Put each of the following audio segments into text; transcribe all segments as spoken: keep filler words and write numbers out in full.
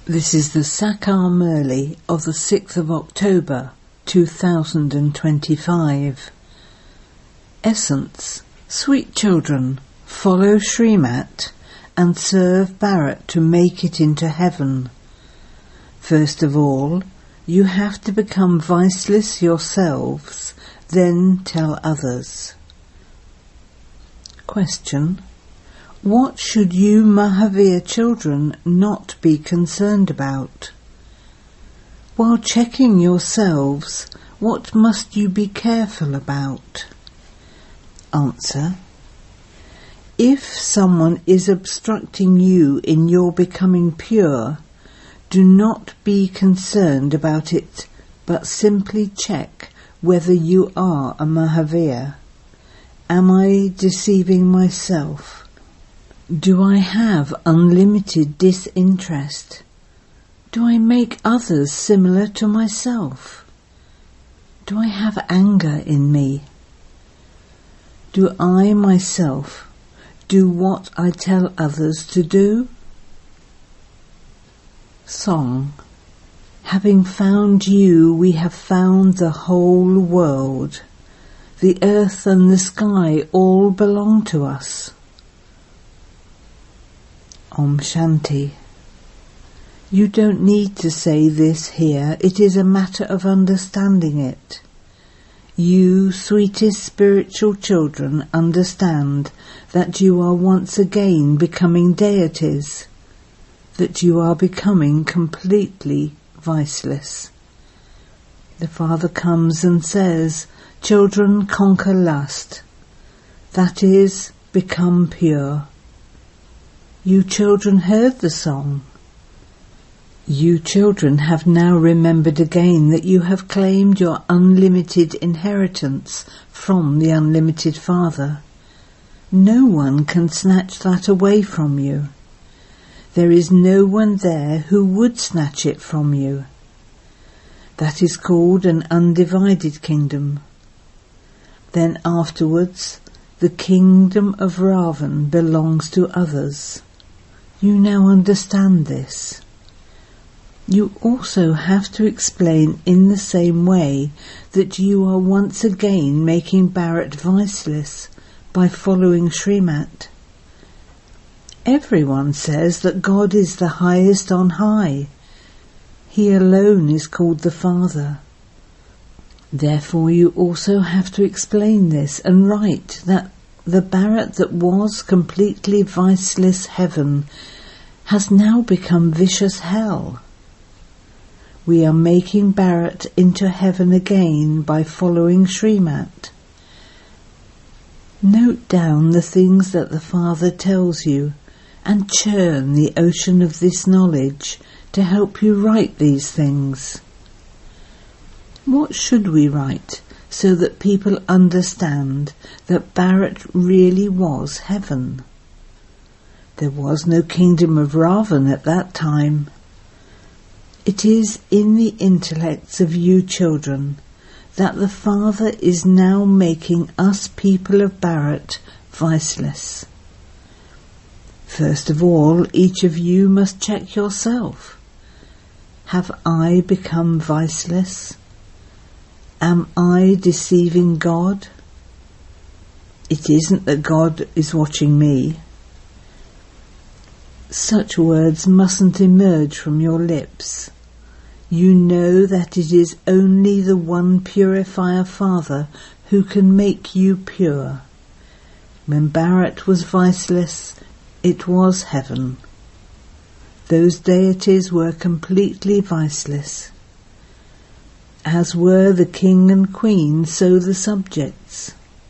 This is the Sakar Murli of the sixth of October two thousand twenty-five. Essence: sweet children, follow Srimat and serve Bharat to make it into heaven. First of all, you have to become viceless yourselves, then tell others. Question: what should you Mahavir children not be concerned about? While checking yourselves, what must you be careful about? Answer: if someone is obstructing you in your becoming pure, do not be concerned about it, but simply check whether you are a Mahavir. Am I deceiving myself? Do I have unlimited disinterest? Do I make others similar to myself? Do I have anger in me? Do I myself do what I tell others to do? Song: having found you, we have found the whole world. The earth and the sky all belong to us. Om Shanti. You don't need to say this here, it is a matter of understanding it. You, sweetest spiritual children, understand that you are once again becoming deities, that you are becoming completely viceless. The Father comes and says, children, conquer lust, that is, become pure. You children heard the song. You children have now remembered again that you have claimed your unlimited inheritance from the unlimited Father. No one can snatch that away from you. There is no one there who would snatch it from you. That is called an undivided kingdom. Then afterwards, the kingdom of Ravan belongs to others. You now understand this. You also have to explain in the same way that you are once again making Bharat viceless by following Srimat. Everyone says that God is the highest on high. He alone is called the Father. Therefore you also have to explain this and write that the Bharat that was completely viceless heaven has now become vicious hell. We are making Bharat into heaven again by following Srimat. Note down the things that the Father tells you and churn the ocean of this knowledge to help you write these things. What should we write so that people understand that Bharat really was heaven? There was no kingdom of Ravan at that time. It is in the intellects of you children that the Father is now making us people of Bharat viceless. First of all, each of you must check yourself. Have I become viceless? Am I deceiving God? It isn't that God is watching me. Such words mustn't emerge from your lips. You know that it is only the one purifier Father who can make you pure. When Bharat was viceless, it was heaven. Those deities were completely viceless. As were the king and queen, so the subjects.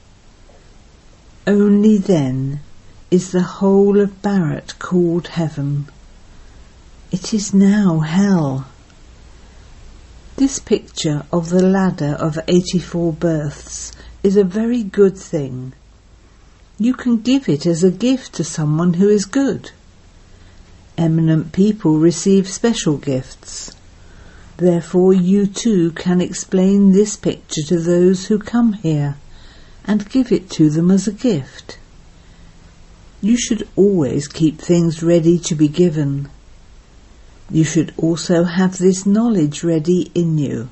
Only then is the whole of Bharat called heaven. It is now hell. This picture of the ladder of eighty-four births is a very good thing. You can give it as a gift to someone who is good. Eminent people receive special gifts. Therefore you too can explain this picture to those who come here and give it to them as a gift. You should always keep things ready to be given. You should also have this knowledge ready in you.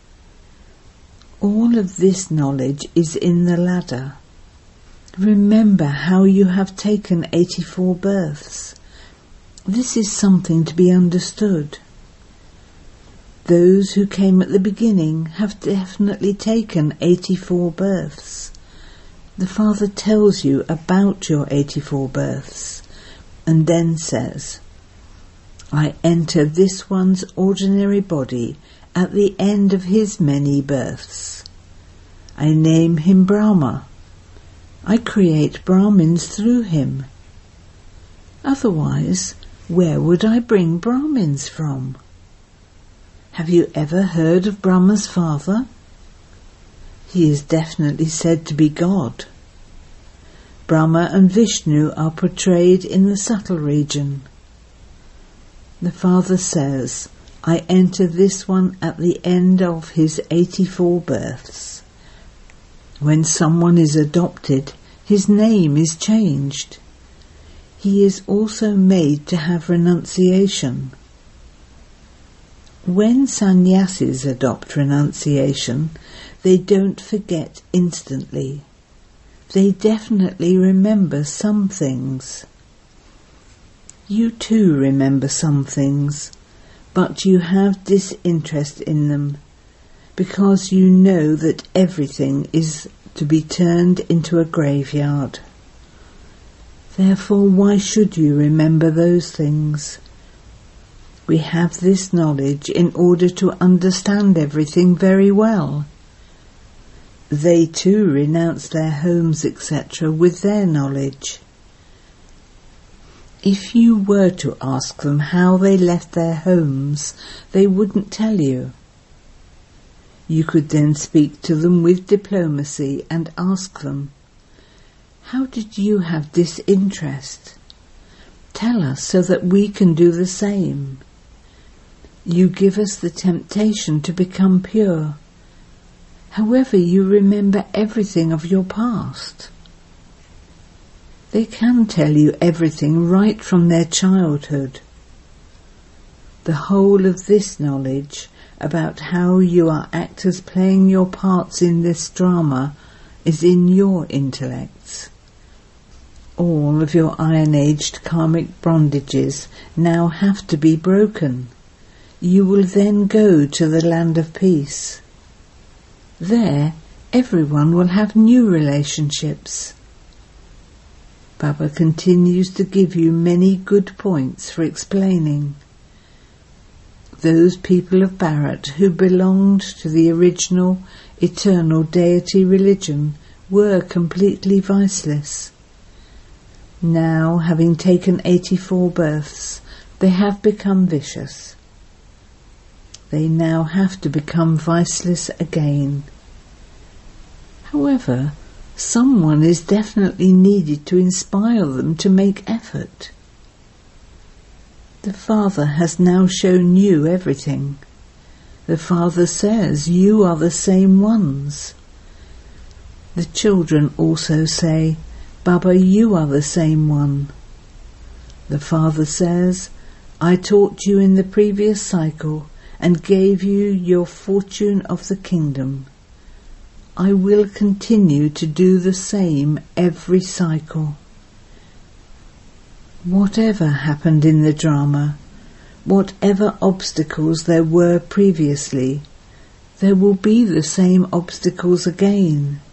All of this knowledge is in the ladder. Remember how you have taken eighty-four births. This is something to be understood. Those who came at the beginning have definitely taken eighty-four births. The Father tells you about your eighty-four births and then says, I enter this one's ordinary body at the end of his many births. I name him Brahma. I create Brahmins through him. Otherwise, where would I bring Brahmins from? Have you ever heard of Brahma's father? He is definitely said to be God. Brahma and Vishnu are portrayed in the subtle region. The Father says, I enter this one at the end of his eighty-four births. When someone is adopted, his name is changed. He is also made to have renunciation. When sannyasis adopt renunciation, they don't forget instantly. They definitely remember some things. You too remember some things, but you have disinterest in them, because you know that everything is to be turned into a graveyard. Therefore, why should you remember those things? We have this knowledge in order to understand everything very well. They too renounce their homes, et cetera with their knowledge. If you were to ask them how they left their homes, they wouldn't tell you. You could then speak to them with diplomacy and ask them, how did you have disinterest? Tell us so that we can do the same. You give us the temptation to become pure. However, you remember everything of your past. They can tell you everything right from their childhood. The whole of this knowledge about how you are actors playing your parts in this drama is in your intellects. All of your iron-aged karmic bondages now have to be broken. You will then go to the land of peace. There, everyone will have new relationships. Baba continues to give you many good points for explaining. Those people of Bharat who belonged to the original eternal deity religion were completely viceless. Now, having taken eighty-four births, they have become vicious. They now have to become viceless again. However, someone is definitely needed to inspire them to make effort. The Father has now shown you everything. The Father says you are the same ones. The children also say, Baba, you are the same one. The Father says, I taught you in the previous cycle and gave you your fortune of the kingdom. I will continue to do the same every cycle. Whatever happened in the drama, whatever obstacles there were previously, there will be the same obstacles again.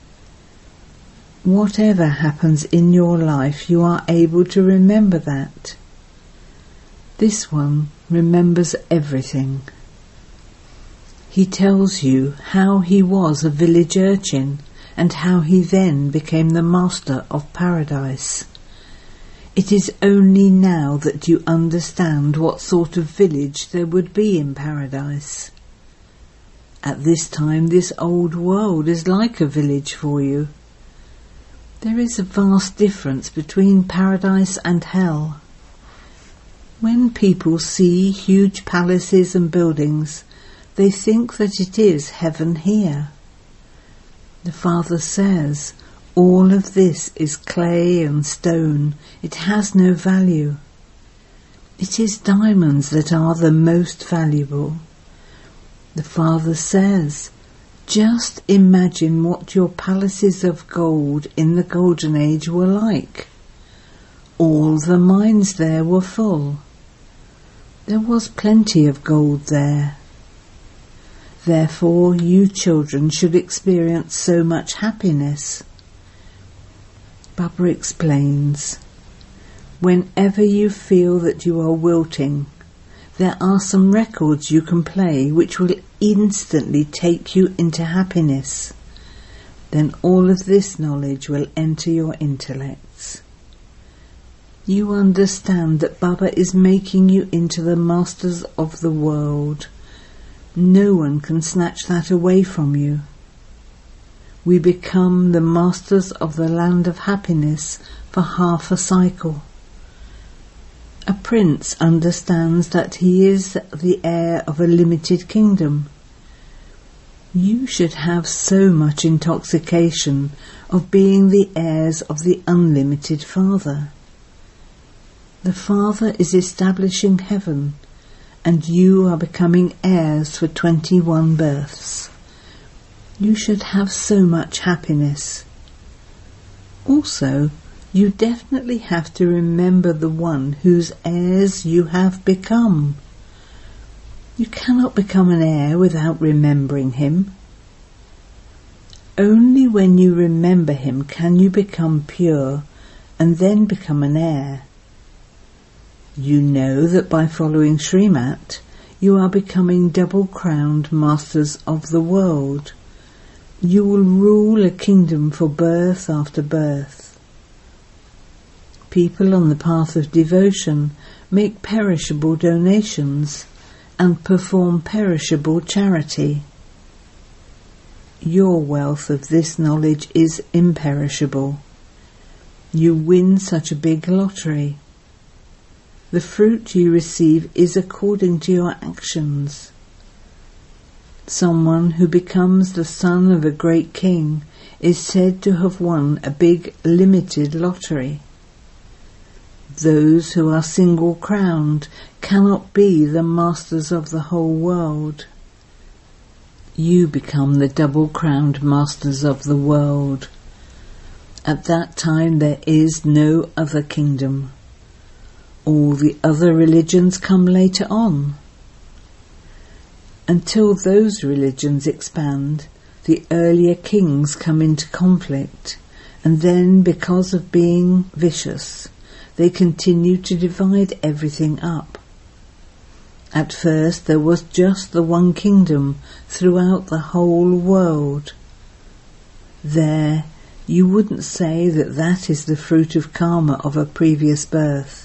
Whatever happens in your life, you are able to remember that. This one remembers everything. He tells you how he was a village urchin and how he then became the master of paradise. It is only now that you understand what sort of village there would be in paradise. At this time, this old world is like a village for you. There is a vast difference between paradise and hell. When people see huge palaces and buildings, they think that it is heaven here. The Father says, all of this is clay and stone. It has no value. It is diamonds that are the most valuable. The Father says, just imagine what your palaces of gold in the Golden Age were like. All the mines there were full. There was plenty of gold there. Therefore, you children should experience so much happiness. Baba explains, whenever you feel that you are wilting, there are some records you can play which will instantly take you into happiness. Then all of this knowledge will enter your intellects. You understand that Baba is making you into the masters of the world. No one can snatch that away from you. We become the masters of the land of happiness for half a cycle. A prince understands that he is the heir of a limited kingdom. You should have so much intoxication of being the heirs of the unlimited Father. The Father is establishing heaven, and you are becoming heirs for twenty-one births. You should have so much happiness. Also, you definitely have to remember the one whose heirs you have become. You cannot become an heir without remembering him. Only when you remember him can you become pure and then become an heir. You know that by following Srimat, you are becoming double-crowned masters of the world. You will rule a kingdom for birth after birth. People on the path of devotion make perishable donations and perform perishable charity. Your wealth of this knowledge is imperishable. You win such a big lottery. The fruit you receive is according to your actions. Someone who becomes the son of a great king is said to have won a big limited lottery. Those who are single-crowned cannot be the masters of the whole world. You become the double-crowned masters of the world. At that time there is no other kingdom. All the other religions come later on. Until those religions expand, the earlier kings come into conflict, and then, because of being vicious, they continue to divide everything up. At first there was just the one kingdom throughout the whole world. There, you wouldn't say that that is the fruit of karma of a previous birth.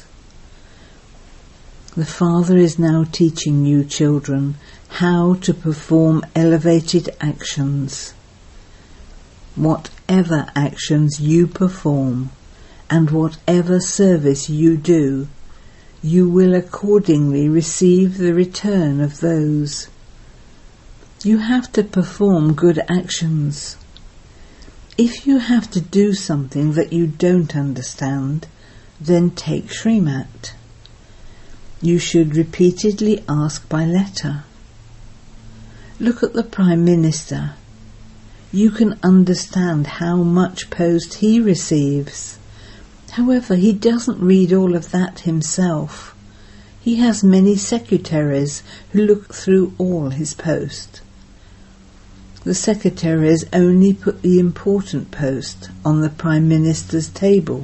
The Father is now teaching you children how to perform elevated actions. Whatever actions you perform, and whatever service you do, you will accordingly receive the return of those. You have to perform good actions. If you have to do something that you don't understand, then take Srimat. You should repeatedly ask by letter. Look at the Prime Minister. You can understand how much post he receives. However, he doesn't read all of that himself. He has many secretaries who look through all his post. The secretaries only put the important post on the Prime Minister's table.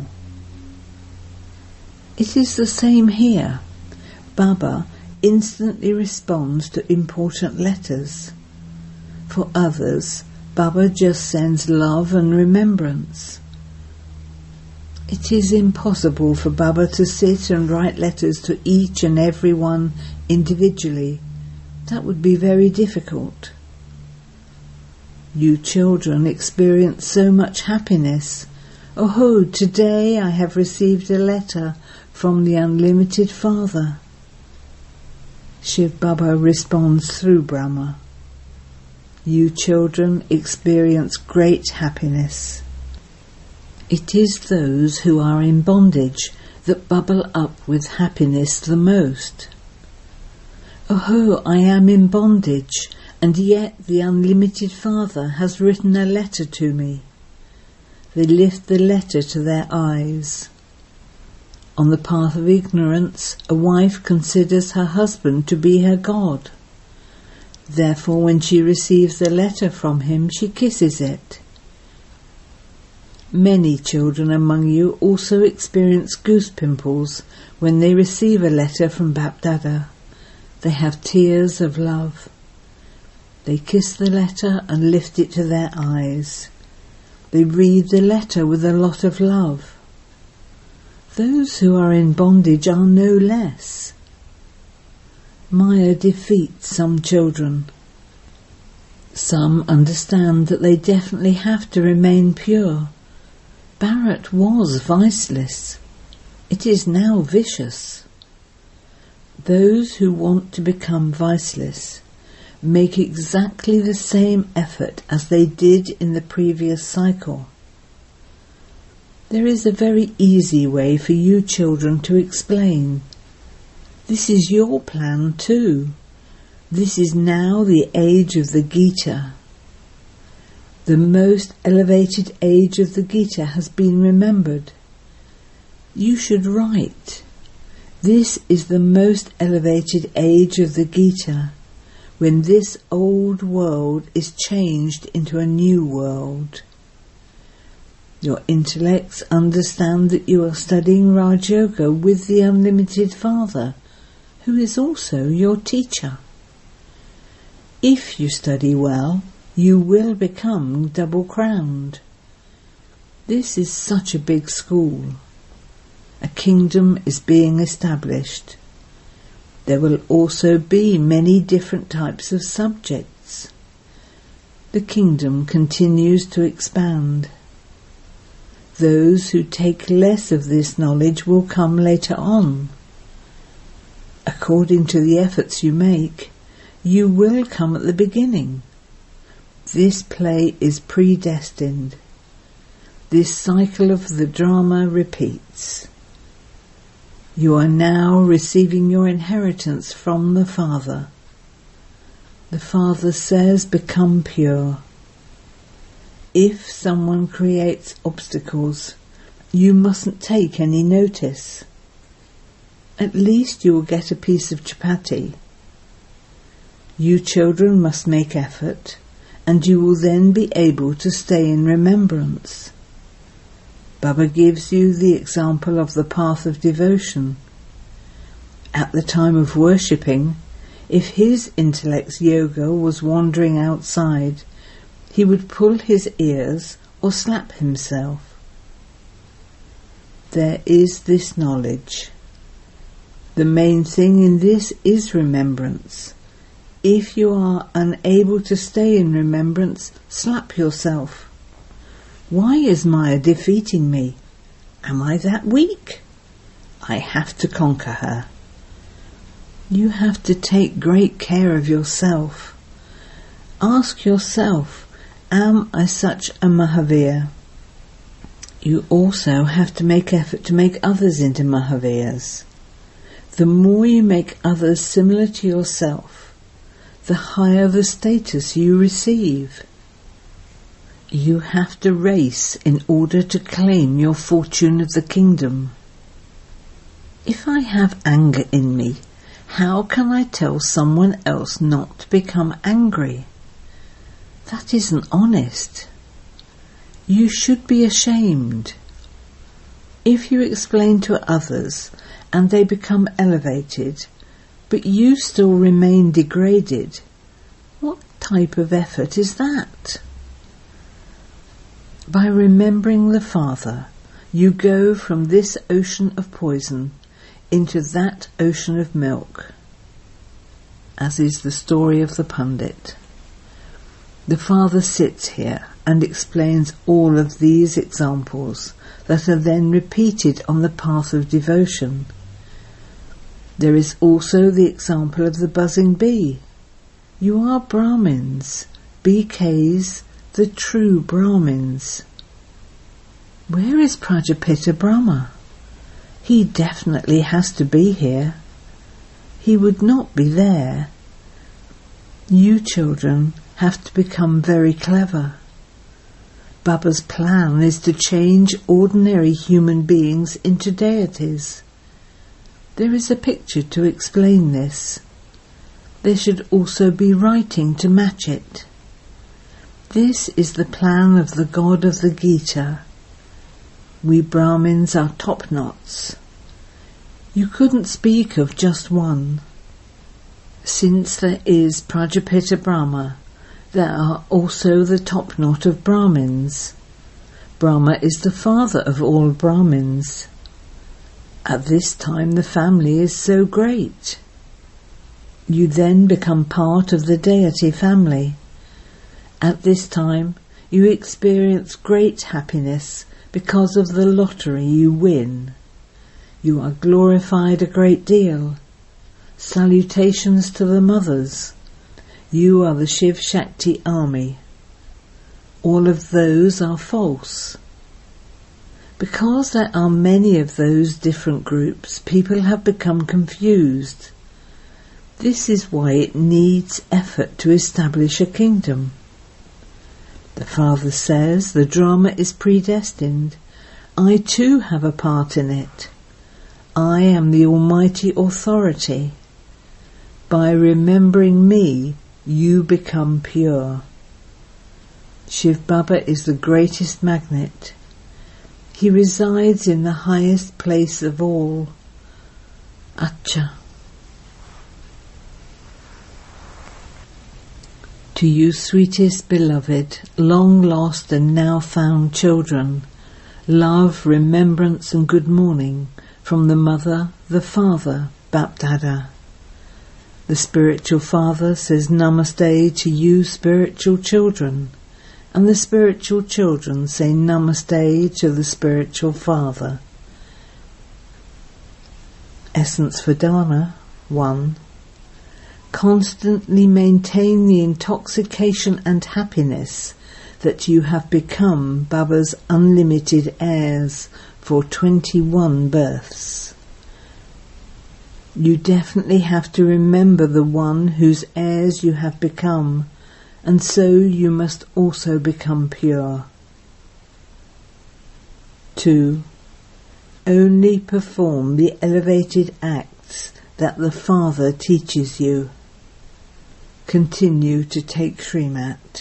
It is the same here. Baba instantly responds to important letters. For others, Baba just sends love and remembrance. It is impossible for Baba to sit and write letters to each and every one individually. That would be very difficult. You children experience so much happiness. Oh, today I have received a letter from the Unlimited Father. Shiv Baba responds through Brahma. You children experience great happiness. It is those who are in bondage that bubble up with happiness the most. Oh, I am in bondage, and yet the unlimited Father has written a letter to me. They lift the letter to their eyes. On the path of ignorance, a wife considers her husband to be her God. Therefore, when she receives the letter from him, she kisses it. Many children among you also experience goose pimples when they receive a letter from Bapdada. They have tears of love. They kiss the letter and lift it to their eyes. They read the letter with a lot of love. Those who are in bondage are no less. Maya defeats some children. Some understand that they definitely have to remain pure. Bharat was viceless. It is now vicious. Those who want to become viceless make exactly the same effort as they did in the previous cycle. There is a very easy way for you children to explain. This is your plan too. This is now the age of the Gita. The most elevated age of the Gita has been remembered. You should write. This is the most elevated age of the Gita, when this old world is changed into a new world. Your intellects understand that you are studying Raj Yoga with the Unlimited Father, who is also your teacher. If you study well, you will become double-crowned. This is such a big school. A kingdom is being established. There will also be many different types of subjects. The kingdom continues to expand. Those who take less of this knowledge will come later on. According to the efforts you make, you will come at the beginning. This play is predestined. This cycle of the drama repeats. You are now receiving your inheritance from the Father. The Father says, become pure. If someone creates obstacles, you mustn't take any notice. At least you will get a piece of chapati. You children must make effort, and you will then be able to stay in remembrance. Baba gives you the example of the path of devotion. At the time of worshipping, if his intellect's yoga was wandering outside, he would pull his ears or slap himself. There is this knowledge. The main thing in this is remembrance. If you are unable to stay in remembrance, slap yourself. Why is Maya defeating me? Am I that weak? I have to conquer her. You have to take great care of yourself. Ask yourself, am I such a Mahavir? You also have to make effort to make others into Mahavirs. The more you make others similar to yourself, the higher the status you receive. You have to race in order to claim your fortune of the kingdom. If I have anger in me, how can I tell someone else not to become angry? That isn't honest. You should be ashamed. If you explain to others and they become elevated, but you still remain degraded, what type of effort is that? By remembering the Father, you go from this ocean of poison into that ocean of milk, as is the story of the Pandit. The Father sits here and explains all of these examples that are then repeated on the path of devotion. There is also the example of the buzzing bee. You are Brahmins, B Ks, the true Brahmins. Where is Prajapita Brahma? He definitely has to be here. He would not be there. You children have to become very clever. Baba's plan is to change ordinary human beings into deities. There is a picture to explain this. There should also be writing to match it. This is the plan of the God of the Gita. We Brahmins are top-knots. You couldn't speak of just one. Since there is Prajapita Brahma, there are also the top knot of Brahmins. Brahma is the father of all Brahmins. At this time the family is so great. You then become part of the deity family. At this time you experience great happiness because of the lottery you win. You are glorified a great deal. Salutations to the mothers. You are the Shiv Shakti army. All of those are false. Because there are many of those different groups, people have become confused. This is why it needs effort to establish a kingdom. The Father says the drama is predestined. I too have a part in it. I am the Almighty Authority. By remembering me, you become pure. Shiv Baba is the greatest magnet. He resides in the highest place of all. Acha. To you, sweetest beloved, long lost and now found children, love, remembrance and good morning from the Mother, the Father, Bapdada. The spiritual father says Namaste to you spiritual children, and the spiritual children say Namaste to the spiritual father. Essence Vedana one. Constantly maintain the intoxication and happiness that you have become Baba's unlimited heirs for twenty-one births. You definitely have to remember the one whose heirs you have become, and so you must also become pure. two. Only perform the elevated acts that the Father teaches you. Continue to take Srimat.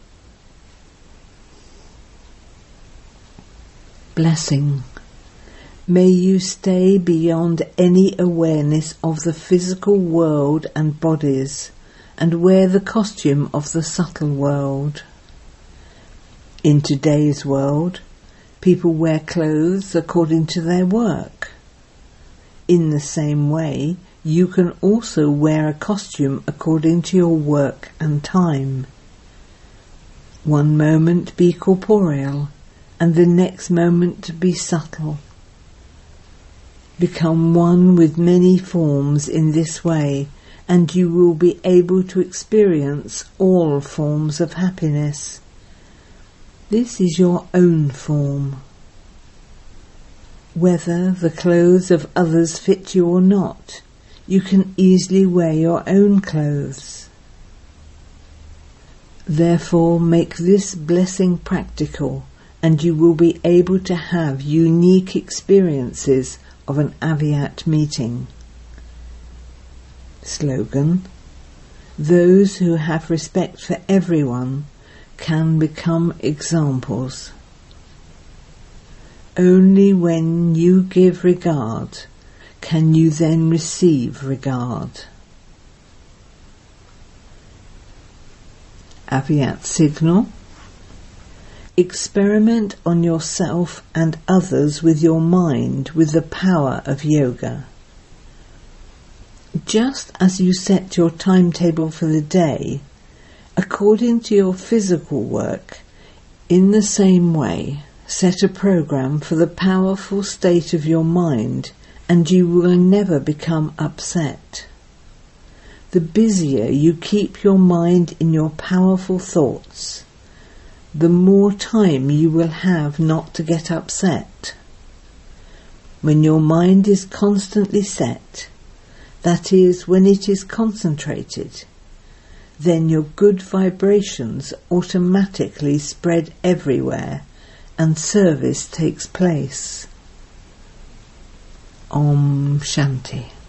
Blessing. May you stay beyond any awareness of the physical world and bodies, and wear the costume of the subtle world. In today's world, people wear clothes according to their work. In the same way, you can also wear a costume according to your work and time. One moment be corporeal, and the next moment be subtle. Become one with many forms in this way, and you will be able to experience all forms of happiness. This is your own form. Whether the clothes of others fit you or not, you can easily wear your own clothes. Therefore, make this blessing practical, and you will be able to have unique experiences of an Avyat meeting. Slogan. Those who have respect for everyone can become examples. Only when you give regard can you then receive regard. Avyat signal. Experiment on yourself and others with your mind with the power of yoga. Just as you set your timetable for the day, according to your physical work, in the same way, set a program for the powerful state of your mind, and you will never become upset. The busier you keep your mind in your powerful thoughts, the more time you will have not to get upset. When your mind is constantly set, that is, when it is concentrated, then your good vibrations automatically spread everywhere and service takes place. Om Shanti.